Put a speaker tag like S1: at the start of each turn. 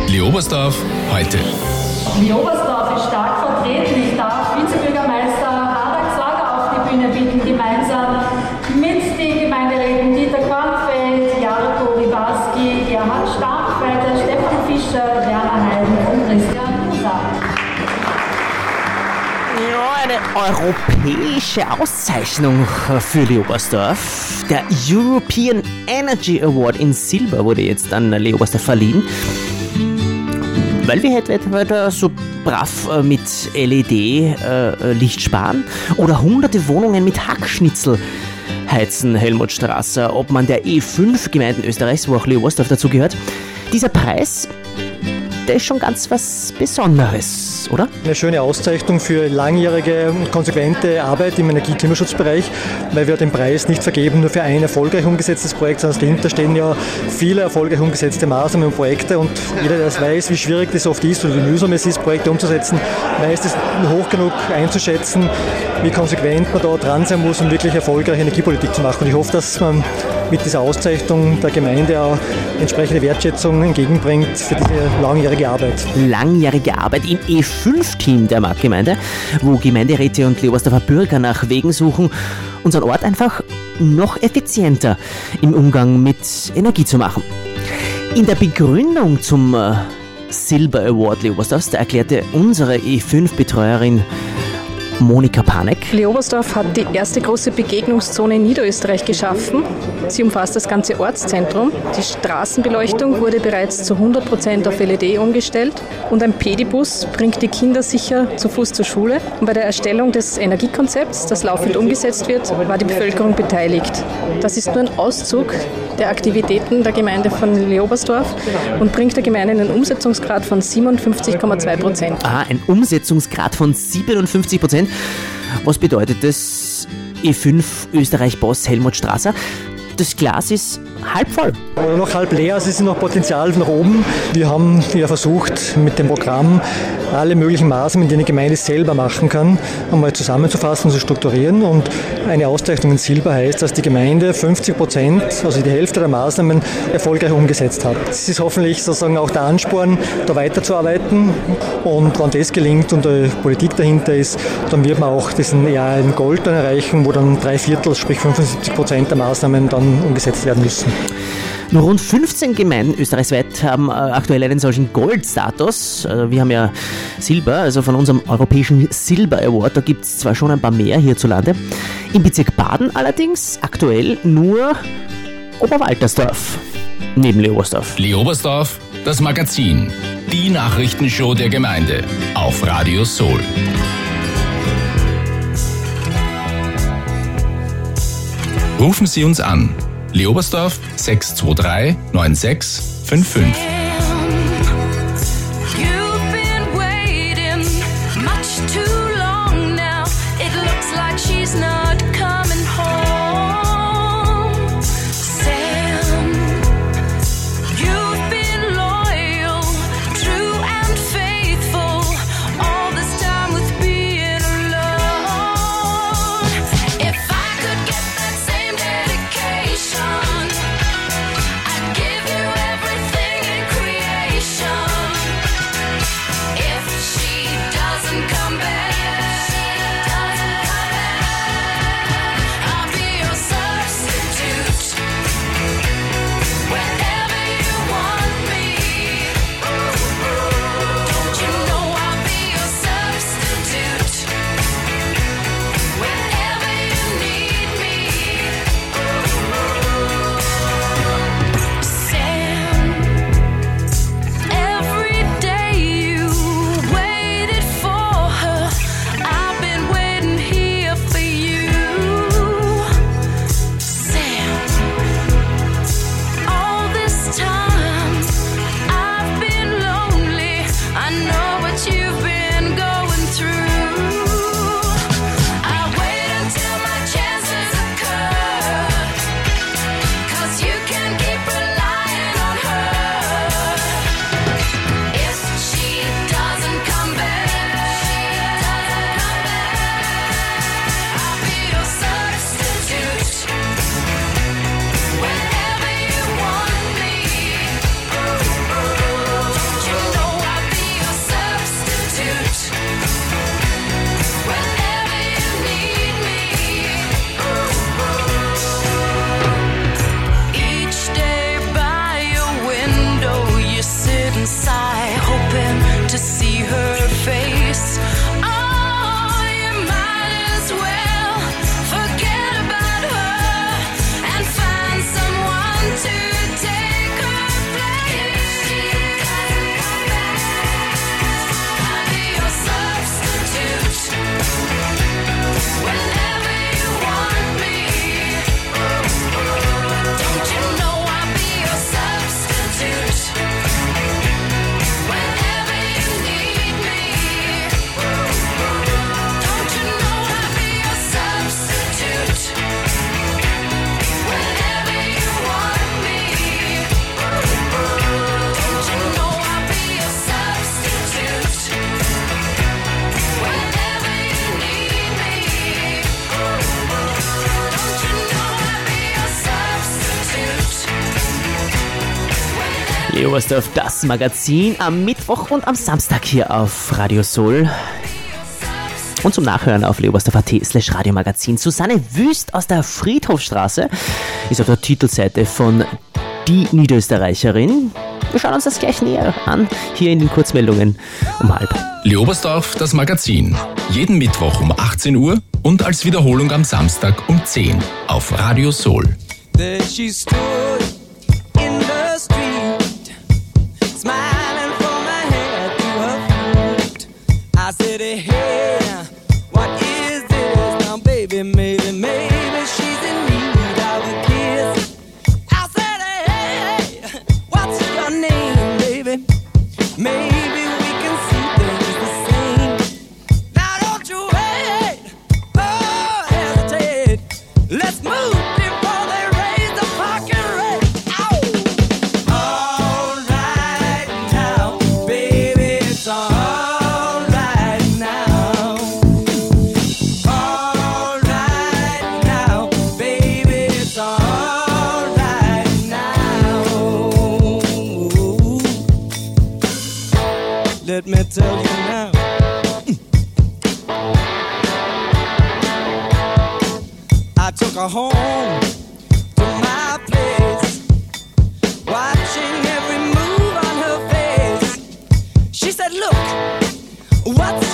S1: Leobersdorf heute.
S2: Leobersdorf ist stark vertreten. Ich darf Vizebürgermeister Harald Sorger auf die Bühne bitten, gemeinsam mit den Gemeinderäten Dieter Kornfeld, Jarko Ribarski, Gerhard Stampfweiter, Stefan Fischer, Werner Heiden und Christian Huser.
S3: Ja, eine europäische Auszeichnung für Leobersdorf. Der European Energy Award in Silber wurde jetzt an Leobersdorf verliehen. Weil wir heute so brav mit LED-Licht sparen oder hunderte Wohnungen mit Hackschnitzel heizen, Helmut Strasser, ob man der E5 Gemeinden Österreichs, wo auch Leobersdorf dazu gehört. Dieser Preis, der ist schon ganz was Besonderes, oder?
S4: Eine schöne Auszeichnung für langjährige und konsequente Arbeit im Energie-Klimaschutzbereich, weil wir den Preis nicht vergeben nur für ein erfolgreich umgesetztes Projekt, sondern dahinter stehen ja viele erfolgreich umgesetzte Maßnahmen und Projekte und jeder, der es weiß, wie schwierig das oft ist oder wie mühsam es ist, Projekte umzusetzen, weiß es hoch genug einzuschätzen, wie konsequent man da dran sein muss, um wirklich erfolgreiche Energiepolitik zu machen. Und ich hoffe, dass man mit dieser Auszeichnung der Gemeinde auch entsprechende Wertschätzung entgegenbringt für diese langjährige Arbeit.
S3: Langjährige Arbeit im E5-Team der Marktgemeinde, wo Gemeinderäte und Leobersdorfer Bürger nach Wegen suchen, unseren Ort einfach noch effizienter im Umgang mit Energie zu machen. In der Begründung zum Silber Award Leobersdorfs, da erklärte unsere E5-Betreuerin Monika Panek.
S5: Leobersdorf hat die erste große Begegnungszone in Niederösterreich geschaffen. Sie umfasst das ganze Ortszentrum. Die Straßenbeleuchtung wurde bereits zu 100% auf LED umgestellt und ein Pedibus bringt die Kinder sicher zu Fuß zur Schule. Und bei der Erstellung des Energiekonzepts, das laufend umgesetzt wird, war die Bevölkerung beteiligt. Das ist nur ein Auszug der Aktivitäten der Gemeinde von Leobersdorf und bringt der Gemeinde einen Umsetzungsgrad von 57,2%.
S3: Ah, ein Umsetzungsgrad von 57%. Was bedeutet das, E5 Österreich-Boss Helmut Strasser? Das Glas ist halb voll.
S4: Oder noch halb leer, also es ist noch Potenzial nach oben. Wir haben ja versucht, mit dem Programm alle möglichen Maßnahmen, die eine Gemeinde selber machen kann, einmal zusammenzufassen und zu strukturieren. Und eine Auszeichnung in Silber heißt, dass die Gemeinde 50%, also die Hälfte der Maßnahmen, erfolgreich umgesetzt hat. Das ist hoffentlich sozusagen auch der Ansporn, da weiterzuarbeiten. Und wenn das gelingt und die Politik dahinter ist, dann wird man auch diesen eher in Gold dann erreichen, wo dann 3/4, sprich 75% der Maßnahmen dann umgesetzt werden müssen.
S3: Nur rund 15 Gemeinden österreichsweit haben aktuell einen solchen Goldstatus. Wir haben ja Silber, also von unserem europäischen Silber Award. Da gibt es zwar schon ein paar mehr hierzulande. Im Bezirk Baden allerdings aktuell nur Oberwaltersdorf, neben Leobersdorf.
S1: Leobersdorf, das Magazin. Die Nachrichtenshow der Gemeinde auf Radio Soul. Rufen Sie uns an. Leobersdorf 623 9655.
S6: Give you everything.
S3: Leo Oberstdorf, das Magazin am Mittwoch und am Samstag hier auf Radio Soul. Und zum Nachhören auf leoberstdorf.at/Radiomagazin. Susanne Wüst aus der Friedhofstraße ist auf der Titelseite von Die Niederösterreicherin. Wir schauen uns das gleich näher an, hier in den Kurzmeldungen um 12:30.
S1: Leo Oberstdorf, das Magazin. Jeden Mittwoch um 18 Uhr und als Wiederholung am Samstag um 10 auf Radio Soul.
S6: There she stood in the street, smiling from her head to her feet. I said, hey, what is this now, baby? Maybe she's in need of a kiss. I said, hey, what's your name, baby? Maybe we can see things the same. Now don't you wait, oh, hesitate. Let's move before they raise the parking rate. Ow! All right now, baby, it's all right now. All right now, baby, it's all right now. Let me tell you now. I took her home to my place, watching every move on her face. She said, look, what's